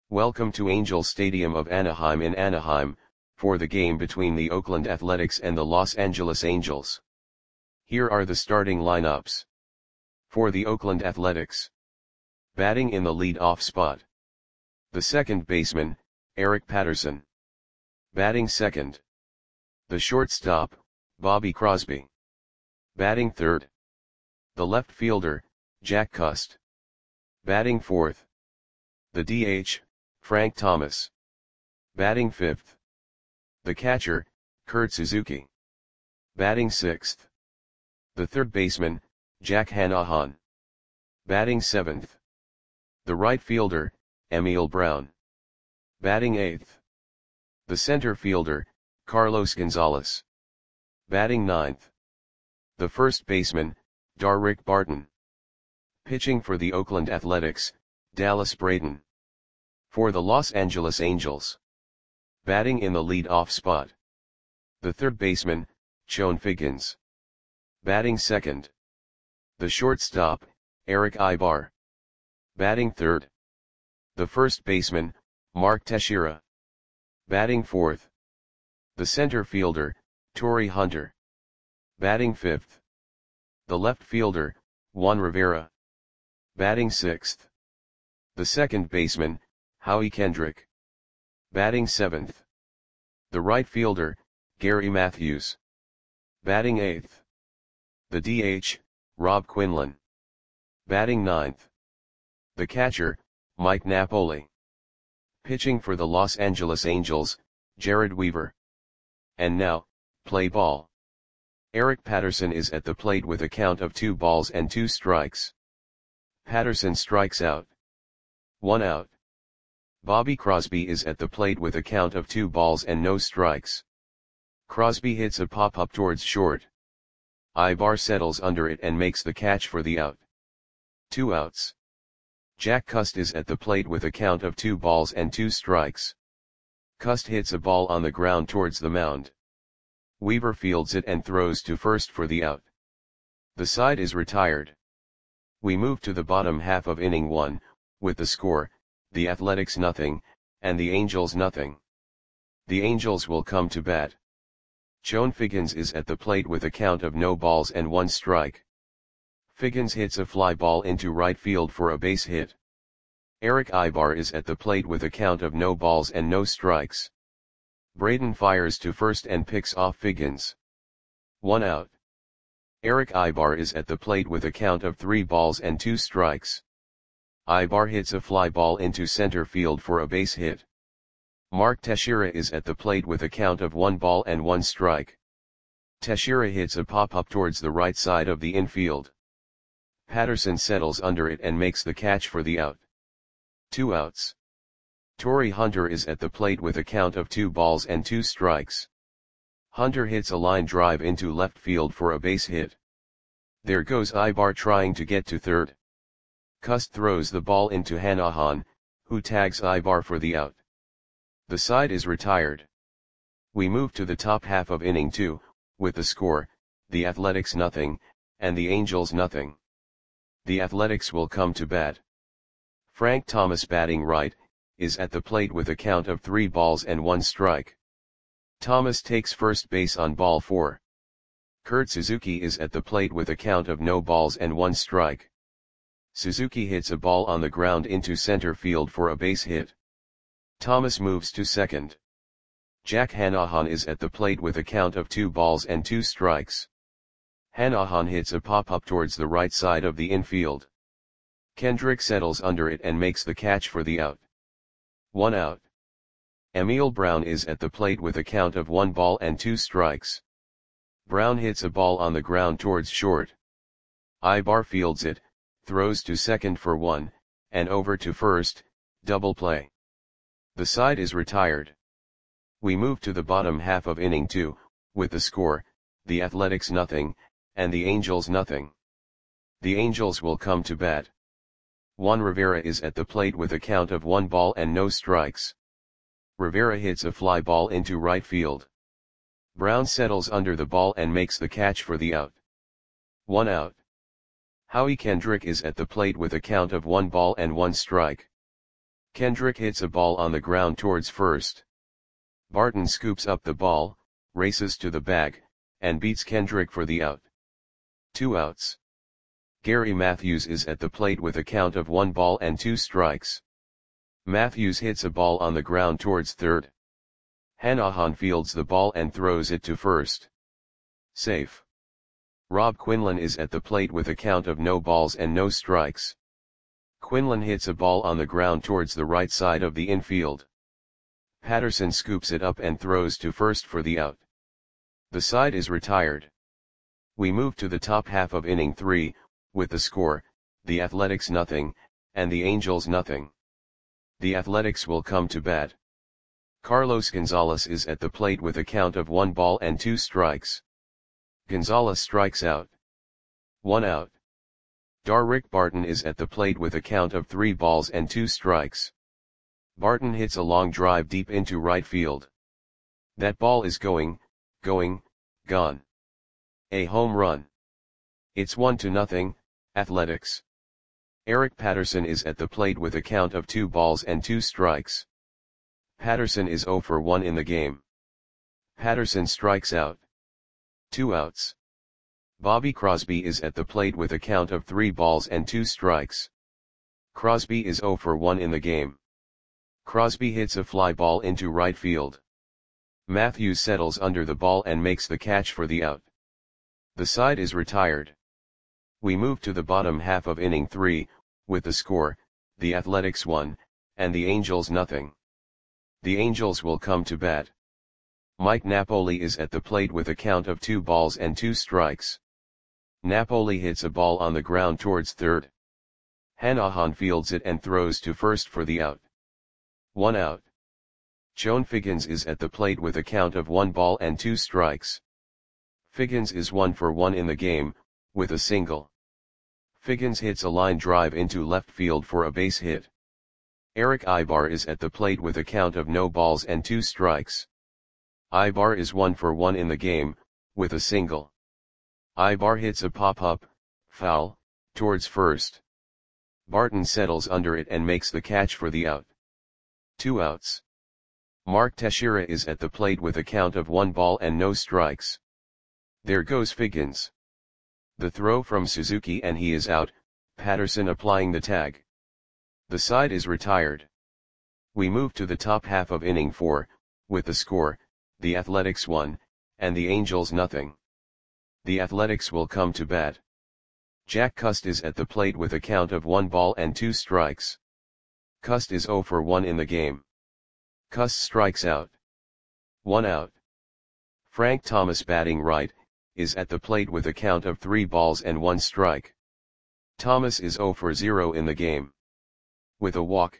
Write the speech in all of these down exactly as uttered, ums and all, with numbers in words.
Welcome to Angels Stadium of Anaheim in Anaheim, for the game between the Oakland Athletics and the Los Angeles Angels. Here are the starting lineups. For the Oakland Athletics. Batting in the lead-off spot. The second baseman, Eric Patterson. Batting second. The shortstop, Bobby Crosby. Batting third. The left fielder, Jack Cust. Batting fourth. The D H, Frank Thomas. Batting fifth. The catcher, Kurt Suzuki. Batting sixth. The third baseman, Jack Hanrahan. Batting seventh. The right fielder, Emil Brown. Batting eighth. The center fielder, Carlos Gonzalez. Batting ninth. The first baseman, Darick Barton. Pitching for the Oakland Athletics, Dallas Braden. For the Los Angeles Angels. Batting in the lead-off spot. The third baseman, Chone Figgins. Batting second. The shortstop, Eric Aybar. Batting third. The first baseman, Mark Teixeira. Batting fourth. The center fielder, Torii Hunter. Batting fifth. The left fielder, Juan Rivera. Batting sixth. The second baseman, Howie Kendrick. Batting seventh. The right fielder, Gary Matthews. Batting eighth. The D H, Rob Quinlan. Batting ninth. The catcher, Mike Napoli. Pitching for the Los Angeles Angels, Jared Weaver. And now, play ball. Eric Patterson is at the plate with a count of two balls and two strikes. Patterson strikes out. One out. Bobby Crosby is at the plate with a count of two balls and no strikes. Crosby hits a pop-up towards short. Aybar settles under it and makes the catch for the out. Two outs. Jack Cust is at the plate with a count of two balls and two strikes. Cust hits a ball on the ground towards the mound. Weaver fields it and throws to first for the out. The side is retired. We move to the bottom half of inning one, with the score, the Athletics nothing, and the Angels nothing. The Angels will come to bat. Chone Figgins is at the plate with a count of no balls and one strike. Figgins hits a fly ball into right field for a base hit. Eric Aybar is at the plate with a count of no balls and no strikes. Braden fires to first and picks off Figgins. One out. Eric Aybar is at the plate with a count of three balls and two strikes. Aybar hits a fly ball into center field for a base hit. Mark Teixeira is at the plate with a count of one ball and one strike. Teixeira hits a pop-up towards the right side of the infield. Patterson settles under it and makes the catch for the out. Two outs. Torii Hunter is at the plate with a count of two balls and two strikes. Hunter hits a line drive into left field for a base hit. There goes Aybar trying to get to third. Cust throws the ball into Hanrahan, who tags Aybar for the out. The side is retired. We move to the top half of inning two, with the score, the Athletics nothing, and the Angels nothing. The Athletics will come to bat. Frank Thomas batting right, is at the plate with a count of three balls and one strike. Thomas takes first base on ball four. Kurt Suzuki is at the plate with a count of no balls and one strike. Suzuki hits a ball on the ground into center field for a base hit. Thomas moves to second. Jack Hanrahan is at the plate with a count of two balls and two strikes. Hanrahan hits a pop-up towards the right side of the infield. Kendrick settles under it and makes the catch for the out. One out. Emil Brown is at the plate with a count of one ball and two strikes. Brown hits a ball on the ground towards short. Aybar fields it, throws to second for one, and over to first, double play. The side is retired. We move to the bottom half of inning two, with the score, the Athletics nothing, and the Angels nothing. The Angels will come to bat. Juan Rivera is at the plate with a count of one ball and no strikes. Rivera hits a fly ball into right field. Brown settles under the ball and makes the catch for the out. One out. Howie Kendrick is at the plate with a count of one ball and one strike. Kendrick hits a ball on the ground towards first. Barton scoops up the ball, races to the bag, and beats Kendrick for the out. Two outs. Gary Matthews is at the plate with a count of one ball and two strikes. Matthews hits a ball on the ground towards third. Hanahan fields the ball and throws it to first. Safe. Rob Quinlan is at the plate with a count of no balls and no strikes. Quinlan hits a ball on the ground towards the right side of the infield. Patterson scoops it up and throws to first for the out. The side is retired. We move to the top half of inning three, with the score, the Athletics nothing, and the Angels nothing. The Athletics will come to bat. Carlos Gonzalez is at the plate with a count of one ball and two strikes. Gonzalez strikes out. One out. Darrick Barton is at the plate with a count of three balls and two strikes. Barton hits a long drive deep into right field. That ball is going, going, gone. A home run. It's one to nothing, Athletics. Eric Patterson is at the plate with a count of two balls and two strikes. Patterson is zero for one in the game. Patterson strikes out. Two outs. Bobby Crosby is at the plate with a count of three balls and two strikes. Crosby is zero for one in the game. Crosby hits a fly ball into right field. Matthews settles under the ball and makes the catch for the out. The side is retired. We move to the bottom half of inning three, with the score, the Athletics one, and the Angels nothing. The Angels will come to bat. Mike Napoli is at the plate with a count of two balls and two strikes. Napoli hits a ball on the ground towards third. Hanahan fields it and throws to first for the out. One out. Joan Figgins is at the plate with a count of one ball and two strikes. Figgins is one for one in the game, with a single. Figgins hits a line drive into left field for a base hit. Eric Ibar is at the plate with a count of no balls and two strikes. Ibar is one for one in the game, with a single. Ibar hits a pop-up, foul, towards first. Barton settles under it and makes the catch for the out. Two outs. Mark Teixeira is at the plate with a count of one ball and no strikes. There goes Figgins. The throw from Suzuki and he is out, Patterson applying the tag. The side is retired. We move to the top half of inning four, with the score, the Athletics one, and the Angels nothing. The Athletics will come to bat. Jack Cust is at the plate with a count of one ball and two strikes. Cust is zero for one in the game. Cust strikes out. One out. Frank Thomas batting right, is at the plate with a count of three balls and one strike. Thomas is zero for zero in the game. With a walk.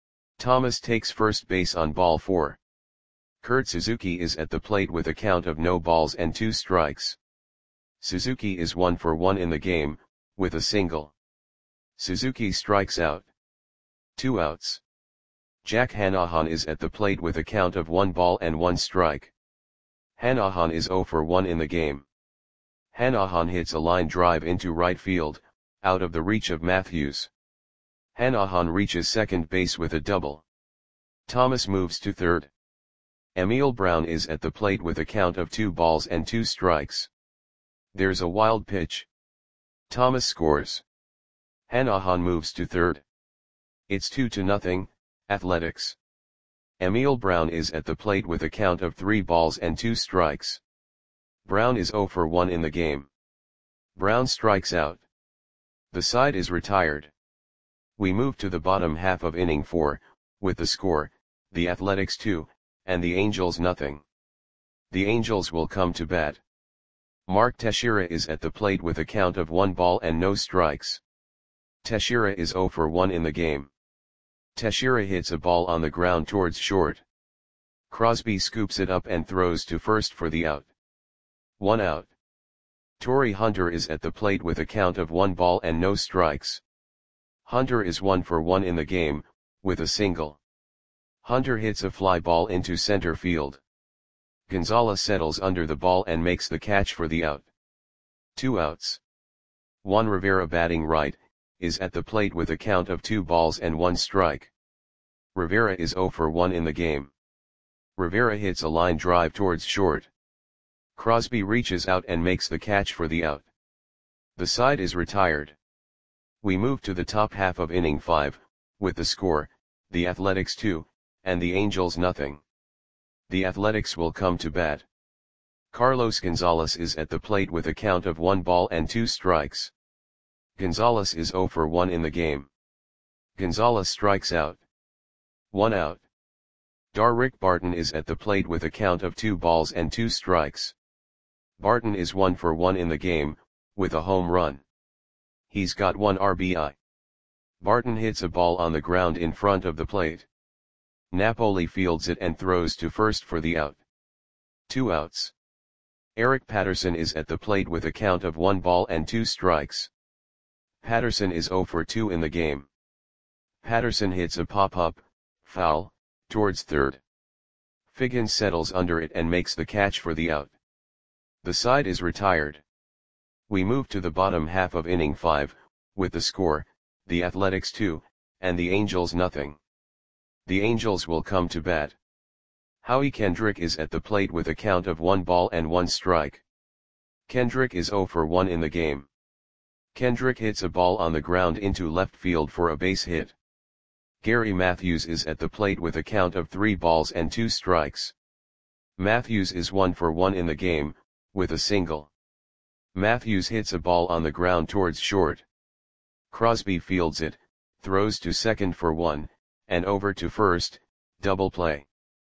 Thomas takes first base on ball four. Kurt Suzuki is at the plate with a count of no balls and two strikes. Suzuki is one for one in the game, with a single. Suzuki strikes out. Two outs. Jack Hanahan is at the plate with a count of one ball and one strike. Hanahan is zero for one in the game. Hanahan hits a line drive into right field, out of the reach of Matthews. Hanahan reaches second base with a double. Thomas moves to third. Emil Brown is at the plate with a count of two balls and two strikes. There's a wild pitch. Thomas scores. Hanahan moves to third. It's two to nothing, Athletics. Emil Brown is at the plate with a count of three balls and two strikes. Brown is zero for one in the game. Brown strikes out. The side is retired. We move to the bottom half of inning four, with the score, the Athletics two, and the Angels nothing. The Angels will come to bat. Mark Teixeira is at the plate with a count of one ball and no strikes. Teixeira is zero for one in the game. Teixeira hits a ball on the ground towards short. Crosby scoops it up and throws to first for the out. One out. Torrey Hunter is at the plate with a count of one ball and no strikes. Hunter is one for one in the game, with a single. Hunter hits a fly ball into center field. Gonzalez settles under the ball and makes the catch for the out. Two outs. Juan Rivera batting right, is at the plate with a count of two balls and one strike. Rivera is zero for one in the game. Rivera hits a line drive towards short. Crosby reaches out and makes the catch for the out. The side is retired. We move to the top half of inning five, with the score, the Athletics two, and the Angels nothing. The Athletics will come to bat. Carlos Gonzalez is at the plate with a count of one ball and two strikes. Gonzalez is zero for one in the game. Gonzalez strikes out. One out. Darrick Barton is at the plate with a count of two balls and two strikes. Barton is one for one in the game, with a home run. He's got one R B I. Barton hits a ball on the ground in front of the plate. Napoli fields it and throws to first for the out. Two outs. Eric Patterson is at the plate with a count of one ball and two strikes. Patterson is zero for two in the game. Patterson hits a pop-up, foul, towards third. Figgins settles under it and makes the catch for the out. The side is retired. We move to the bottom half of inning five, with the score, the Athletics two, and the Angels nothing. The Angels will come to bat. Howie Kendrick is at the plate with a count of one ball and one strike. Kendrick is zero for one in the game. Kendrick hits a ball on the ground into left field for a base hit. Gary Matthews is at the plate with a count of three balls and two strikes. Matthews is one for one in the game, with a single. Matthews hits a ball on the ground towards short. Crosby fields it, throws to second for one, and over to first, double play.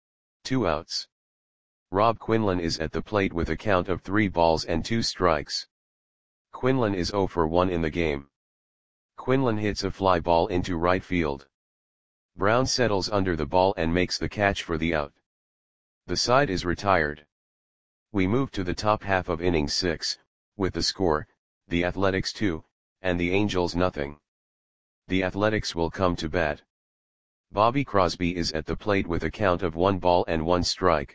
Two outs. Rob Quinlan is at the plate with a count of three balls and two strikes. Quinlan is zero for one in the game. Quinlan hits a fly ball into right field. Brown settles under the ball and makes the catch for the out. The side is retired. We move to the top half of inning six, with the score, the Athletics two, and the Angels nothing. The Athletics will come to bat. Bobby Crosby is at the plate with a count of one ball and one strike.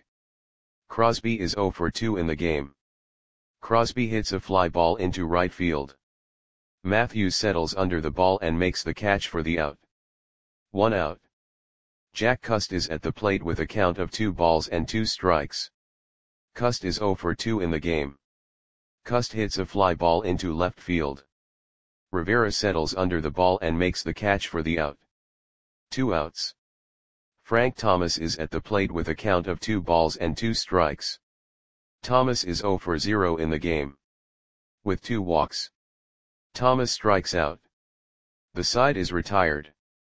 Crosby is zero for two in the game. Crosby hits a fly ball into right field. Matthews settles under the ball and makes the catch for the out. One out. Jack Cust is at the plate with a count of two balls and two strikes. Cust is zero for two in the game. Cust hits a fly ball into left field. Rivera settles under the ball and makes the catch for the out. Two outs. Frank Thomas is at the plate with a count of two balls and two strikes. Thomas is zero for zero in the game. With two walks. Thomas strikes out. The side is retired.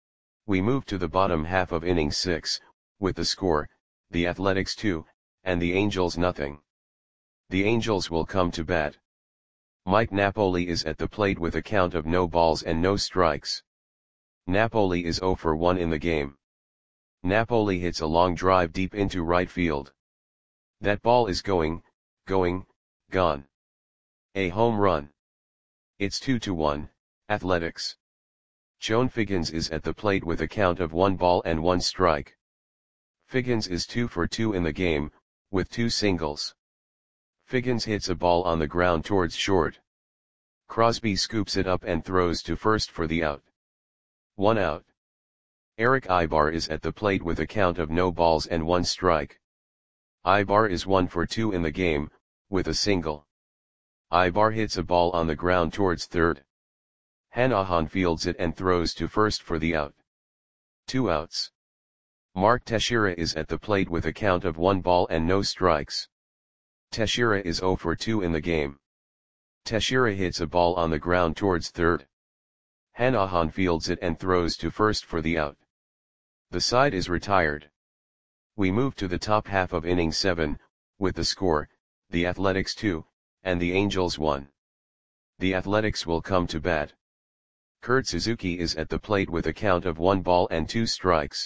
We move to the bottom half of inning six, with the score, the Athletics two, and the Angels nothing. The Angels will come to bat. Mike Napoli is at the plate with a count of no balls and no strikes. Napoli is zero for one in the game. Napoli hits a long drive deep into right field. That ball is going, going, gone. A home run. It's two to one, Athletics. Joan Figgins is at the plate with a count of one ball and one strike. Figgins is two for two in the game, with two singles. Figgins hits a ball on the ground towards short. Crosby scoops it up and throws to first for the out. One out. Eric Ibar is at the plate with a count of no balls and one strike. Ibar is one for two in the game, with a single. Ibar hits a ball on the ground towards third. Hanahan fields it and throws to first for the out. Two outs. Mark Teixeira is at the plate with a count of one ball and no strikes. Teixeira is zero for two in the game. Teixeira hits a ball on the ground towards third. Hanahan fields it and throws to first for the out. The side is retired. We move to the top half of inning seven, with the score, the Athletics two, and the Angels one. The Athletics will come to bat. Kurt Suzuki is at the plate with a count of one ball and two strikes.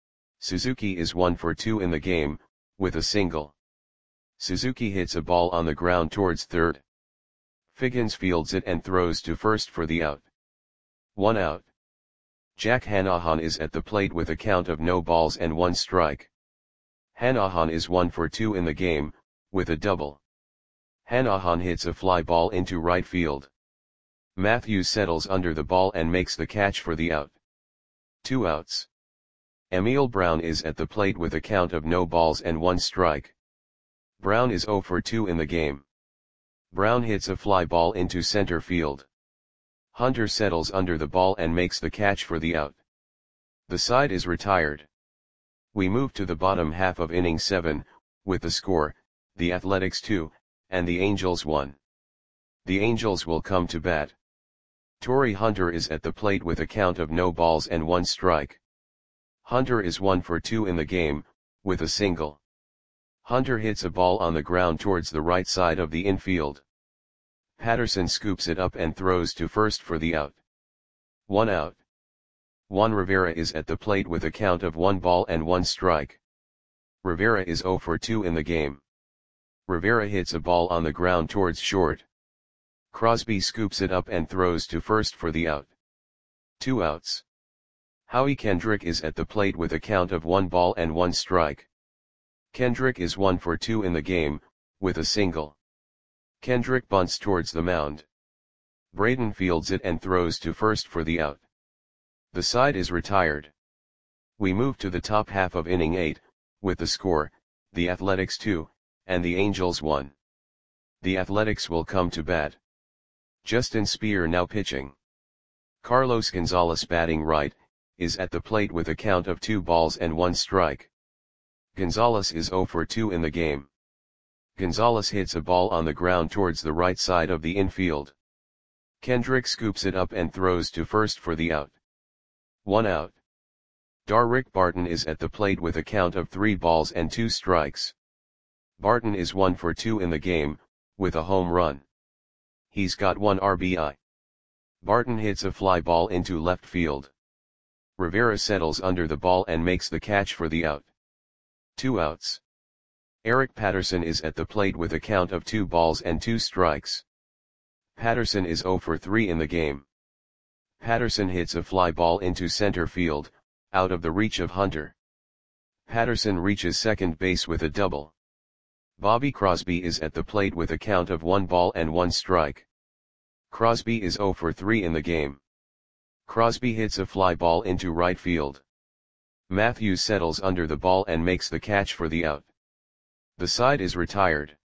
Suzuki is one for two in the game, with a single. Suzuki hits a ball on the ground towards third. Figgins fields it and throws to first for the out. One out. Jack Hanahan is at the plate with a count of no balls and one strike. Hanahan is one for two in the game, with a double. Hanahan hits a fly ball into right field. Matthews settles under the ball and makes the catch for the out. Two outs. Emil Brown is at the plate with a count of no balls and one strike. Brown is zero for two in the game. Brown hits a fly ball into center field. Hunter settles under the ball and makes the catch for the out. The side is retired. We move to the bottom half of inning seven, with the score, the Athletics two, and the Angels one. The Angels will come to bat. Torii Hunter is at the plate with a count of no balls and one strike. Hunter is one for two in the game, with a single. Hunter hits a ball on the ground towards the right side of the infield. Patterson scoops it up and throws to first for the out. One out. Juan Rivera is at the plate with a count of one ball and one strike. Rivera is zero for two in the game. Rivera hits a ball on the ground towards short. Crosby scoops it up and throws to first for the out. Two outs. Howie Kendrick is at the plate with a count of one ball and one strike. Kendrick is one for two in the game, with a single. Kendrick bunts towards the mound. Braden fields it and throws to first for the out. The side is retired. We move to the top half of inning eight, with the score, the Athletics two, and the Angels one. The Athletics will come to bat. Justin Speer now pitching. Carlos Gonzalez batting right, is at the plate with a count of two balls and one strike. Gonzalez is zero for two in the game. Gonzalez hits a ball on the ground towards the right side of the infield. Kendrick scoops it up and throws to first for the out. One out. Darrick Barton is at the plate with a count of three balls and two strikes. Barton is one for two in the game, with a home run. He's got one R B I. Barton hits a fly ball into left field. Rivera settles under the ball and makes the catch for the out. Two outs. Eric Patterson is at the plate with a count of two balls and two strikes. Patterson is zero for three in the game. Patterson hits a fly ball into center field, out of the reach of Hunter. Patterson reaches second base with a double. Bobby Crosby is at the plate with a count of one ball and one strike. Crosby is zero for three in the game. Crosby hits a fly ball into right field. Matthews settles under the ball and makes the catch for the out. The side is retired.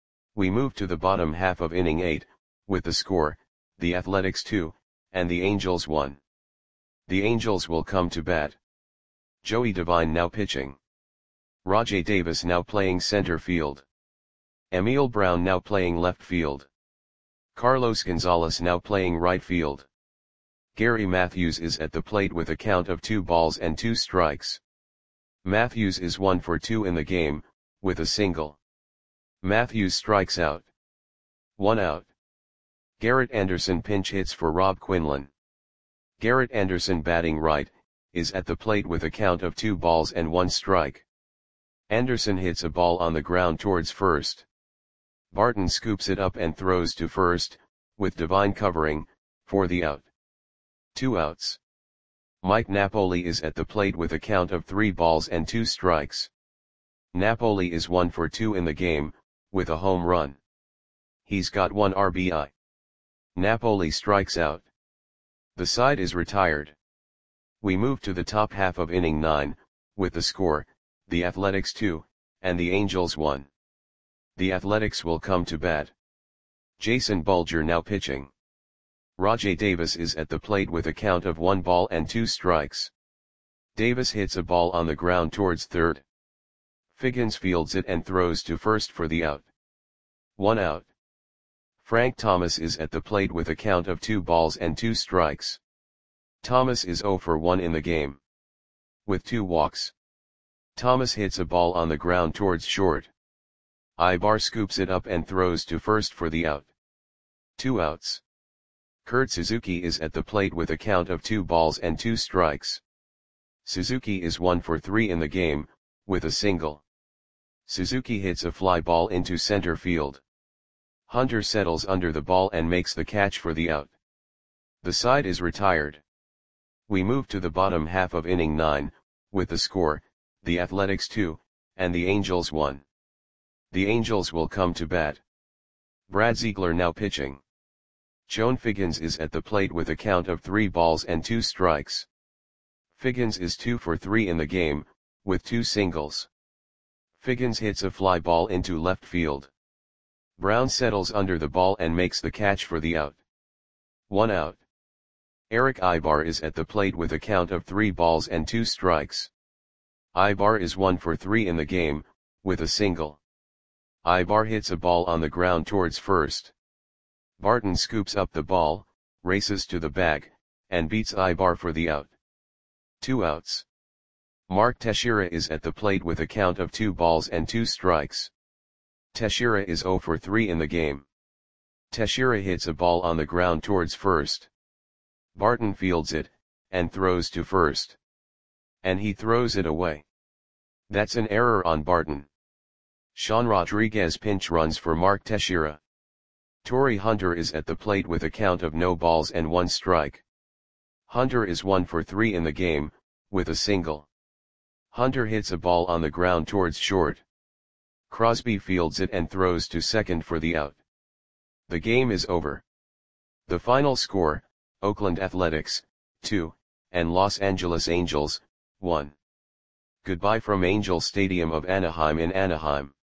We move to the bottom half of inning eight, with the score, the Athletics two, and the Angels one. The Angels will come to bat. Joey Devine now pitching. Rajai Davis now playing center field. Emil Brown now playing left field. Carlos Gonzalez now playing right field. Gary Matthews is at the plate with a count of two balls and two strikes. Matthews is one for two in the game, with a single. Matthews strikes out. One out. Garrett Anderson pinch hits for Rob Quinlan. Garrett Anderson batting right, is at the plate with a count of two balls and one strike. Anderson hits a ball on the ground towards first. Barton scoops it up and throws to first, with Devine covering, for the out. Two outs. Mike Napoli is at the plate with a count of three balls and two strikes. Napoli is one for two in the game, with a home run. He's got one R B I. Napoli strikes out. The side is retired. We move to the top half of inning nine, with the score, the Athletics two, and the Angels one. The Athletics will come to bat. Jason Bulger now pitching. Rajai Davis is at the plate with a count of one ball and two strikes. Davis hits a ball on the ground towards third. Figgins fields it and throws to first for the out. One out. Frank Thomas is at the plate with a count of two balls and two strikes. Thomas is zero for one in the game. With two walks. Thomas hits a ball on the ground towards short. Ibar scoops it up and throws to first for the out. Two outs. Kurt Suzuki is at the plate with a count of two balls and two strikes. Suzuki is one for three in the game, with a single. Suzuki hits a fly ball into center field. Hunter settles under the ball and makes the catch for the out. The side is retired. We move to the bottom half of inning nine, with the score, the Athletics two, and the Angels one. The Angels will come to bat. Brad Ziegler now pitching. Joan Figgins is at the plate with a count of three balls and two strikes. Figgins is two for three in the game, with two singles. Figgins hits a fly ball into left field. Brown settles under the ball and makes the catch for the out. One out. Eric Ibar is at the plate with a count of three balls and two strikes. Ibar is one for three in the game, with a single. Ibar hits a ball on the ground towards first. Barton scoops up the ball, races to the bag, and beats Ibar for the out. Two outs. Mark Teixeira is at the plate with a count of two balls and two strikes. Teixeira is zero for three in the game. Teixeira hits a ball on the ground towards first. Barton fields it, and throws to first. And he throws it away. That's an error on Barton. Sean Rodriguez pinch runs for Mark Teixeira. Torii Hunter is at the plate with a count of no balls and one strike. Hunter is one for three in the game, with a single. Hunter hits a ball on the ground towards short. Crosby fields it and throws to second for the out. The game is over. The final score, Oakland Athletics, two, and Los Angeles Angels, one. Goodbye from Angel Stadium of Anaheim in Anaheim.